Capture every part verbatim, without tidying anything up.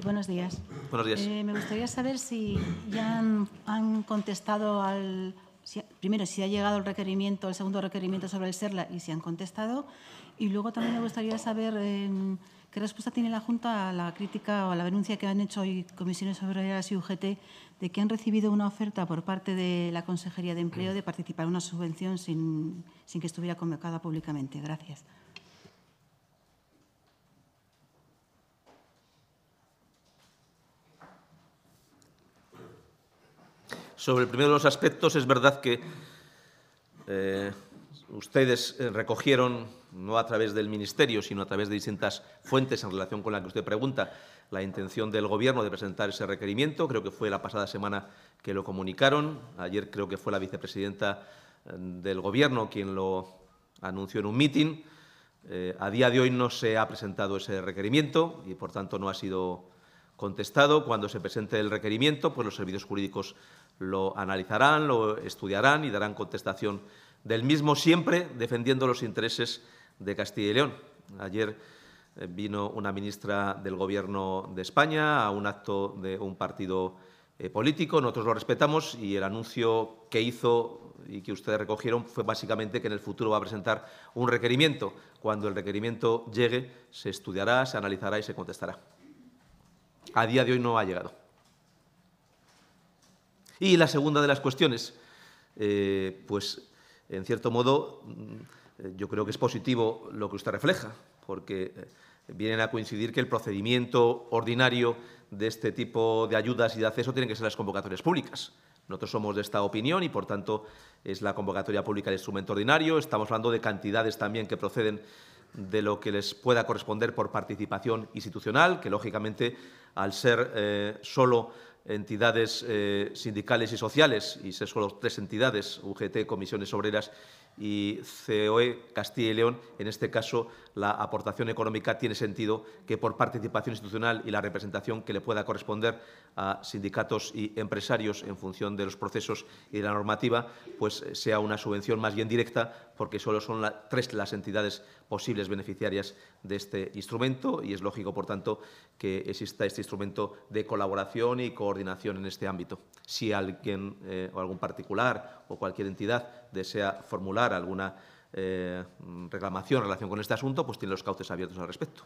buenos días. Buenos días. Eh, me gustaría saber si ya han, han contestado al... Si, primero, si ha llegado el requerimiento, el segundo requerimiento sobre el SERLA y si han contestado. Y luego también me gustaría saber eh, qué respuesta tiene la Junta a la crítica o a la denuncia que han hecho hoy Comisiones Obreras y U G T de que han recibido una oferta por parte de la Consejería de Empleo de participar en una subvención sin, sin que estuviera convocada públicamente. Gracias. Sobre el primero de los aspectos, es verdad que eh, ustedes recogieron, no a través del Ministerio, sino a través de distintas fuentes en relación con la que usted pregunta, la intención del Gobierno de presentar ese requerimiento. Creo que fue la pasada semana que lo comunicaron. Ayer creo que fue la vicepresidenta del Gobierno quien lo anunció en un mitin. Eh, a día de hoy no se ha presentado ese requerimiento y, por tanto, no ha sido contestado. Cuando se presente el requerimiento, pues los servicios jurídicos lo analizarán, lo estudiarán y darán contestación del mismo, siempre defendiendo los intereses de Castilla y León. Ayer eh, vino una ministra del Gobierno de España a un acto de un partido eh, político. Nosotros lo respetamos y el anuncio que hizo y que ustedes recogieron fue básicamente que en el futuro va a presentar un requerimiento. Cuando el requerimiento llegue, se estudiará, se analizará y se contestará. A día de hoy no ha llegado. Y la segunda de las cuestiones, eh, pues, en cierto modo, yo creo que es positivo lo que usted refleja, porque vienen a coincidir que el procedimiento ordinario de este tipo de ayudas y de acceso tienen que ser las convocatorias públicas. Nosotros somos de esta opinión y, por tanto, es la convocatoria pública el instrumento ordinario. Estamos hablando de cantidades también que proceden de lo que les pueda corresponder por participación institucional, que, lógicamente, al ser eh, solo entidades eh, sindicales y sociales, y ser solo tres entidades, U G T, Comisiones Obreras y C O E, Castilla y León, en este caso la aportación económica tiene sentido que por participación institucional y la representación que le pueda corresponder a sindicatos y empresarios en función de los procesos y de la normativa, pues sea una subvención más bien directa, porque solo son la, tres las entidades posibles beneficiarias de este instrumento y es lógico, por tanto, que exista este instrumento de colaboración y coordinación en este ámbito. Si alguien eh, o algún particular o cualquier entidad desea formular alguna eh, reclamación en relación con este asunto, pues tiene los cauces abiertos al respecto.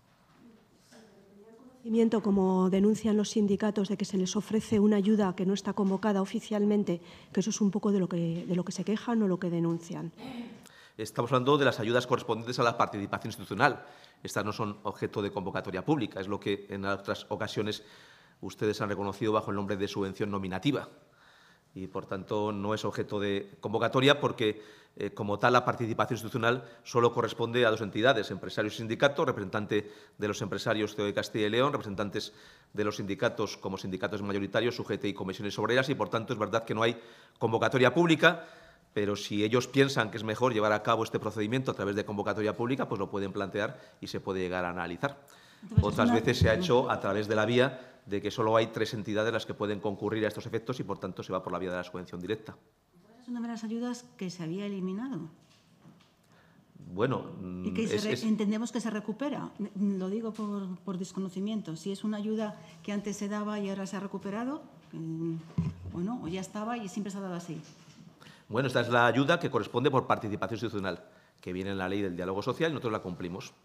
Como denuncian los sindicatos de que se les ofrece una ayuda que no está convocada oficialmente, que eso es un poco de lo que, de lo que se quejan o lo que denuncian. Estamos hablando de las ayudas correspondientes a la participación institucional. Estas no son objeto de convocatoria pública, es lo que en otras ocasiones ustedes han reconocido bajo el nombre de subvención nominativa. Y, por tanto, no es objeto de convocatoria porque, eh, como tal, la participación institucional solo corresponde a dos entidades, empresarios y sindicatos, representante de los empresarios C O E de Castilla y León, representantes de los sindicatos como sindicatos mayoritarios, U G T y Comisiones Obreras, y, por tanto, es verdad que no hay convocatoria pública, pero si ellos piensan que es mejor llevar a cabo este procedimiento a través de convocatoria pública, pues lo pueden plantear y se puede llegar a analizar. Entonces, Otras una... veces se ha hecho a través de la vía de que solo hay tres entidades las que pueden concurrir a estos efectos y, por tanto, se va por la vía de la subvención directa. ¿Es una de las ayudas que se había eliminado? Bueno, y que es, se re, es... entendemos que se recupera. Lo digo por, por desconocimiento. Si es una ayuda que antes se daba y ahora se ha recuperado, eh, bueno, o ya estaba y siempre se ha dado así. Bueno, esta es la ayuda que corresponde por participación institucional, que viene en la ley del diálogo social y nosotros la cumplimos.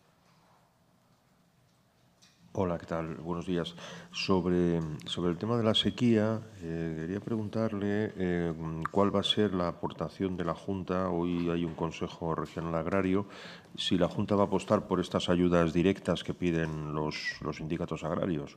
Hola, ¿qué tal? Buenos días. Sobre, sobre el tema de la sequía, eh, quería preguntarle eh, cuál va a ser la aportación de la Junta. Hoy hay un Consejo Regional Agrario. Si la Junta va a apostar por estas ayudas directas que piden los, los sindicatos agrarios.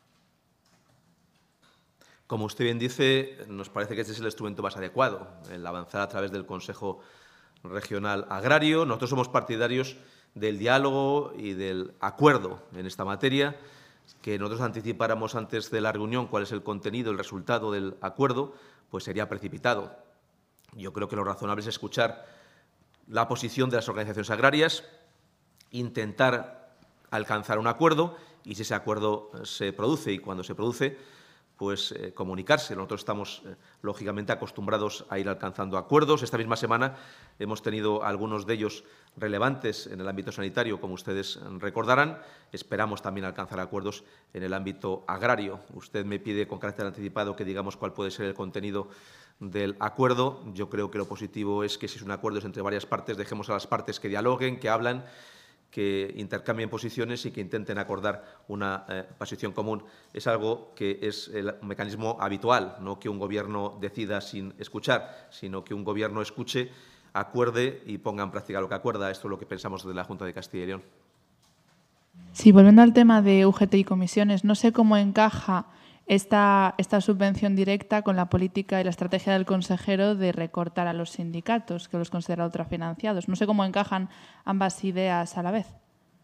Como usted bien dice, nos parece que este es el instrumento más adecuado, el avanzar a través del Consejo Regional Agrario. Nosotros somos partidarios del diálogo y del acuerdo en esta materia, que nosotros anticipáramos antes de la reunión cuál es el contenido, el resultado del acuerdo, pues sería precipitado. Yo creo que lo razonable es escuchar la posición de las organizaciones agrarias, intentar alcanzar un acuerdo y si ese acuerdo se produce y cuando se produce, pues eh, comunicarse. Nosotros estamos, eh, lógicamente, acostumbrados a ir alcanzando acuerdos. Esta misma semana hemos tenido algunos de ellos relevantes en el ámbito sanitario, como ustedes recordarán. Esperamos también alcanzar acuerdos en el ámbito agrario. Usted me pide con carácter anticipado que digamos cuál puede ser el contenido del acuerdo. Yo creo que lo positivo es que, si es un acuerdo entre varias partes, dejemos a las partes que dialoguen, que hablan, que intercambien posiciones y que intenten acordar una eh, posición común. Es algo que es el mecanismo habitual, no que un Gobierno decida sin escuchar, sino que un Gobierno escuche, acuerde y ponga en práctica lo que acuerda. Esto es lo que pensamos de la Junta de Castilla y León. Sí, volviendo al tema de U G T y comisiones, no sé cómo encaja esta, esta subvención directa con la política y la estrategia del consejero de recortar a los sindicatos, que los considera ultrafinanciados. No sé cómo encajan ambas ideas a la vez.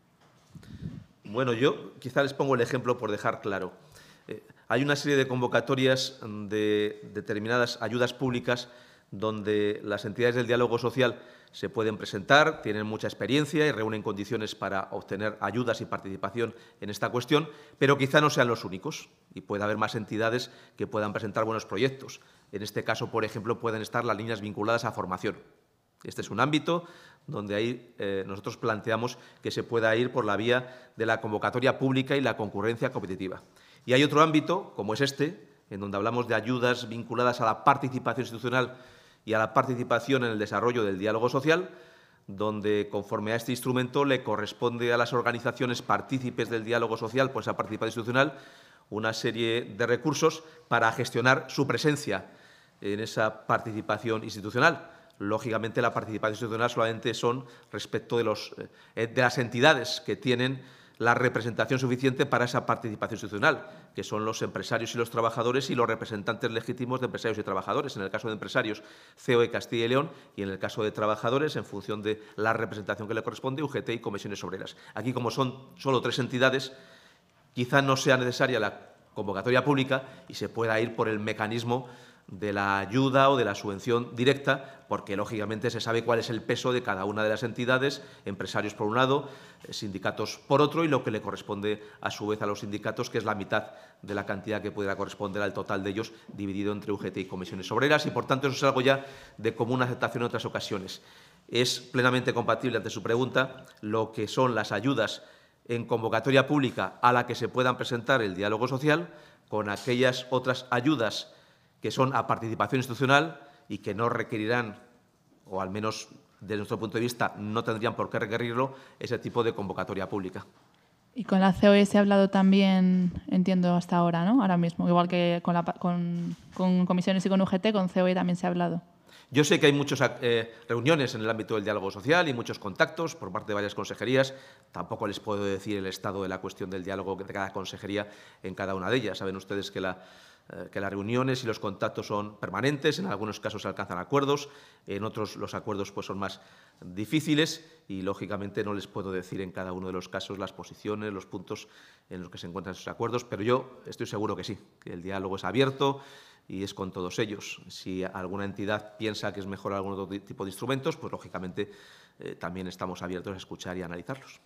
Bueno, yo quizá les pongo el ejemplo por dejar claro. Eh, hay una serie de convocatorias de determinadas ayudas públicas donde las entidades del diálogo social se pueden presentar, tienen mucha experiencia y reúnen condiciones para obtener ayudas y participación en esta cuestión, pero quizá no sean los únicos y puede haber más entidades que puedan presentar buenos proyectos. En este caso, por ejemplo, pueden estar las líneas vinculadas a formación. Este es un ámbito donde ahí eh, nosotros planteamos que se pueda ir por la vía de la convocatoria pública y la concurrencia competitiva. Y hay otro ámbito, como es este, en donde hablamos de ayudas vinculadas a la participación institucional y a la participación en el desarrollo del diálogo social, donde, conforme a este instrumento, le corresponde a las organizaciones partícipes del diálogo social, pues a participación institucional, una serie de recursos para gestionar su presencia en esa participación institucional. Lógicamente, la participación institucional solamente son respecto de, los, eh, de las entidades que tienen la representación suficiente para esa participación institucional, que son los empresarios y los trabajadores y los representantes legítimos de empresarios y trabajadores. En el caso de empresarios, C O E Castilla y León, y en el caso de trabajadores, en función de la representación que le corresponde, U G T y comisiones obreras. Aquí, como son solo tres entidades, quizá no sea necesaria la convocatoria pública y se pueda ir por el mecanismo de la ayuda o de la subvención directa, porque lógicamente se sabe cuál es el peso de cada una de las entidades, empresarios por un lado, sindicatos por otro, y lo que le corresponde a su vez a los sindicatos, que es la mitad de la cantidad que pudiera corresponder al total de ellos, dividido entre U G T y comisiones obreras, y por tanto eso es algo ya de común aceptación en otras ocasiones. Es plenamente compatible, ante su pregunta, lo que son las ayudas en convocatoria pública a la que se puedan presentar el diálogo social con aquellas otras ayudas que son a participación institucional y que no requerirán, o al menos desde nuestro punto de vista no tendrían por qué requerirlo, ese tipo de convocatoria pública. Y con la C O E se ha hablado también, entiendo, hasta ahora, ¿no? Ahora mismo, igual que con, la, con, con comisiones y con U G T, con C O E también se ha hablado. Yo sé que hay muchas eh, reuniones en el ámbito del diálogo social y muchos contactos por parte de varias consejerías. Tampoco les puedo decir el estado de la cuestión del diálogo de cada consejería en cada una de ellas. Saben ustedes que la que las reuniones y los contactos son permanentes, en algunos casos se alcanzan acuerdos, en otros los acuerdos pues, son más difíciles y, lógicamente, no les puedo decir en cada uno de los casos las posiciones, los puntos en los que se encuentran esos acuerdos, pero yo estoy seguro que sí, que el diálogo es abierto y es con todos ellos. Si alguna entidad piensa que es mejor algún otro tipo de instrumentos, pues, lógicamente, eh, también estamos abiertos a escuchar y a analizarlos.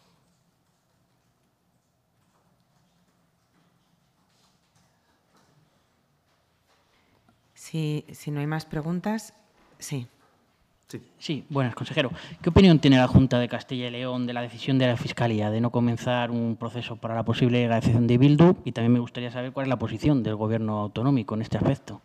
Si, si no hay más preguntas, sí. Sí. Sí, buenas, consejero. ¿Qué opinión tiene la Junta de Castilla y León de la decisión de la Fiscalía de no comenzar un proceso para la posible legalización de Bildu? Y también me gustaría saber cuál es la posición del Gobierno autonómico en este aspecto.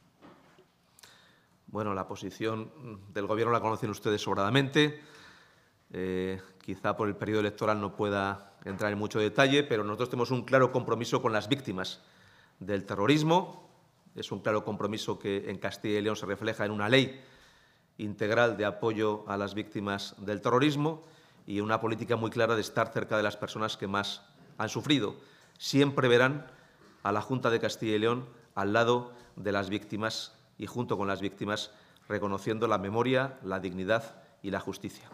Bueno, la posición del Gobierno la conocen ustedes sobradamente. Eh, quizá por el periodo electoral no pueda entrar en mucho detalle, pero nosotros tenemos un claro compromiso con las víctimas del terrorismo. Es un claro compromiso que en Castilla y León se refleja en una ley integral de apoyo a las víctimas del terrorismo y una política muy clara de estar cerca de las personas que más han sufrido. Siempre verán a la Junta de Castilla y León al lado de las víctimas y junto con las víctimas, reconociendo la memoria, la dignidad y la justicia.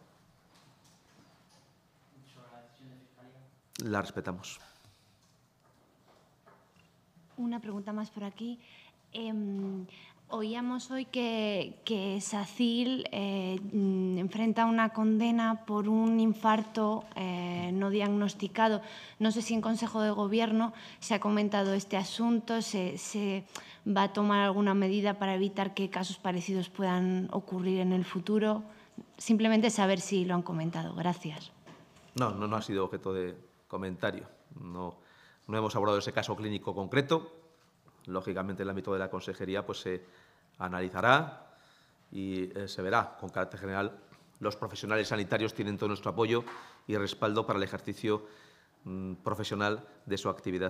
La respetamos. Una pregunta más por aquí. Eh, Oíamos hoy que, que SACIL eh, enfrenta una condena por un infarto eh, no diagnosticado. No sé si en Consejo de Gobierno se ha comentado este asunto, se, se va a tomar alguna medida para evitar que casos parecidos puedan ocurrir en el futuro. Simplemente saber si lo han comentado. Gracias. No, no, no ha sido objeto de comentario. No, no hemos abordado ese caso clínico concreto. Lógicamente, en el ámbito de la consejería pues, se analizará y eh, se verá. Con carácter general, los profesionales sanitarios tienen todo nuestro apoyo y respaldo para el ejercicio mmm, profesional de su actividad.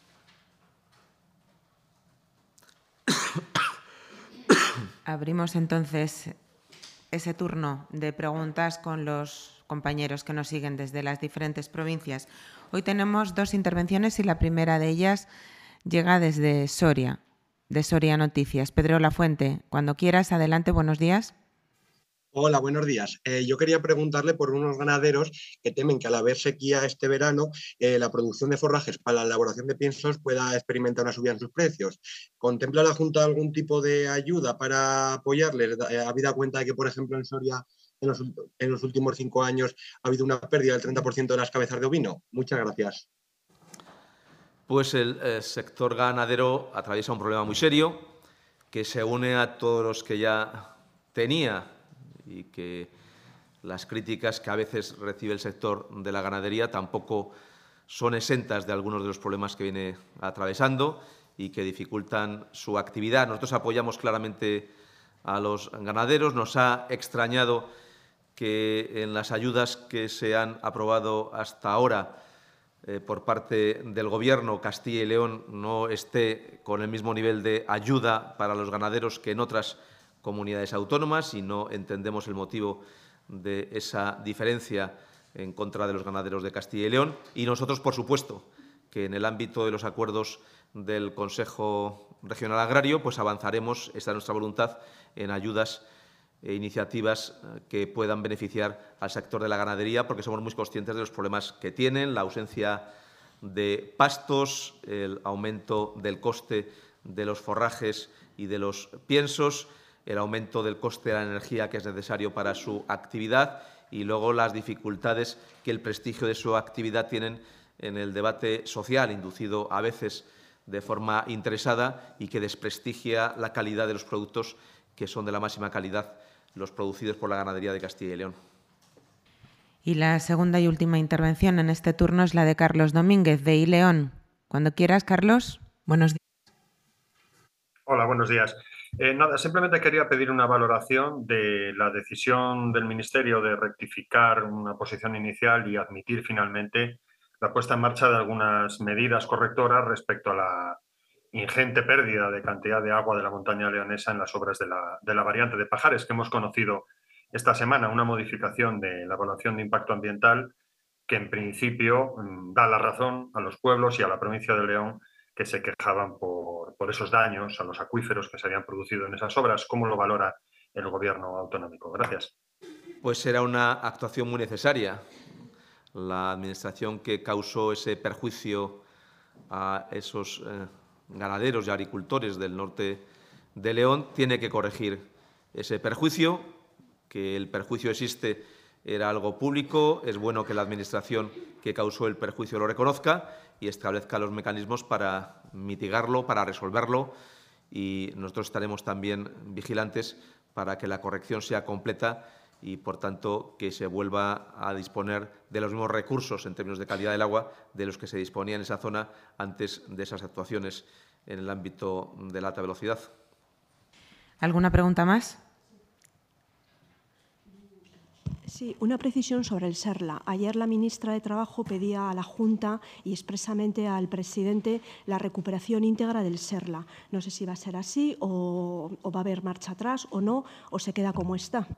Abrimos entonces ese turno de preguntas con los compañeros que nos siguen desde las diferentes provincias. Hoy tenemos dos intervenciones y la primera de ellas llega desde Soria, de Soria Noticias. Pedro Lafuente, cuando quieras, adelante, buenos días. Hola, buenos días. Eh, yo quería preguntarle por unos ganaderos que temen que al haber sequía este verano, eh, la producción de forrajes para la elaboración de piensos pueda experimentar una subida en sus precios. ¿Contempla la Junta algún tipo de ayuda para apoyarles, eh, habida cuenta de que, por ejemplo, en Soria en los, en los últimos cinco años ha habido una pérdida del treinta por ciento de las cabezas de ovino? Muchas gracias. Pues el eh, sector ganadero atraviesa un problema muy serio que se une a todos los que ya tenía y que las críticas que a veces recibe el sector de la ganadería tampoco son exentas de algunos de los problemas que viene atravesando y que dificultan su actividad. Nosotros apoyamos claramente a los ganaderos. Nos ha extrañado que en las ayudas que se han aprobado hasta ahora Eh, por parte del Gobierno, Castilla y León no esté con el mismo nivel de ayuda para los ganaderos que en otras comunidades autónomas y no entendemos el motivo de esa diferencia en contra de los ganaderos de Castilla y León. Y nosotros, por supuesto, que en el ámbito de los acuerdos del Consejo Regional Agrario pues avanzaremos, esta es nuestra voluntad, en ayudas e iniciativas que puedan beneficiar al sector de la ganadería, porque somos muy conscientes de los problemas que tienen, la ausencia de pastos, el aumento del coste de los forrajes y de los piensos, el aumento del coste de la energía que es necesario para su actividad y luego las dificultades que el prestigio de su actividad tienen en el debate social, inducido a veces de forma interesada y que desprestigia la calidad de los productos que son de la máxima calidad los producidos por la ganadería de Castilla y León. Y la segunda y última intervención en este turno es la de Carlos Domínguez, de iLeón. Cuando quieras, Carlos, buenos días. Hola, buenos días. Eh, nada, simplemente quería pedir una valoración de la decisión del Ministerio de rectificar una posición inicial y admitir finalmente la puesta en marcha de algunas medidas correctoras respecto a la ingente pérdida de cantidad de agua de la montaña leonesa en las obras de la, de la variante de Pajares que hemos conocido esta semana, una modificación de la evaluación de impacto ambiental que en principio da la razón a los pueblos y a la provincia de León que se quejaban por, por esos daños a los acuíferos que se habían producido en esas obras. ¿Cómo lo valora el Gobierno autonómico? Gracias. Pues era una actuación muy necesaria. La Administración que causó ese perjuicio a esos eh, ganaderos y agricultores del norte de León tiene que corregir ese perjuicio, que el perjuicio existe, era algo público, es bueno que la Administración que causó el perjuicio lo reconozca y establezca los mecanismos para mitigarlo, para resolverlo y nosotros estaremos también vigilantes para que la corrección sea completa y, por tanto, que se vuelva a disponer de los mismos recursos en términos de calidad del agua de los que se disponía en esa zona antes de esas actuaciones en el ámbito de la alta velocidad. ¿Alguna pregunta más? Sí, una precisión sobre el SERLA. Ayer la ministra de Trabajo pedía a la Junta y expresamente al presidente la recuperación íntegra del SERLA. No sé si va a ser así o, o va a haber marcha atrás o no, o se queda como está.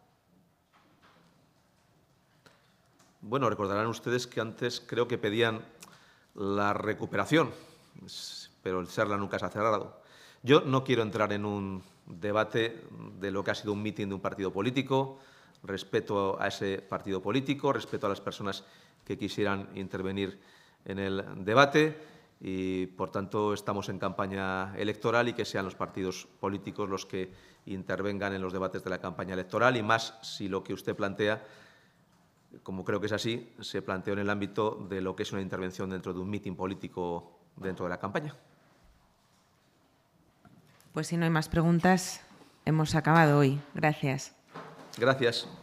Bueno, recordarán ustedes que antes creo que pedían la recuperación, pero el SERLA nunca se ha cerrado. Yo no quiero entrar en un debate de lo que ha sido un mitin de un partido político. Respeto a ese partido político, respeto a las personas que quisieran intervenir en el debate y, por tanto, estamos en campaña electoral y que sean los partidos políticos los que intervengan en los debates de la campaña electoral, y más si lo que usted plantea, como creo que es así, se planteó en el ámbito de lo que es una intervención dentro de un mitin político dentro de la campaña. Pues si no hay más preguntas, hemos acabado hoy. Gracias. Gracias.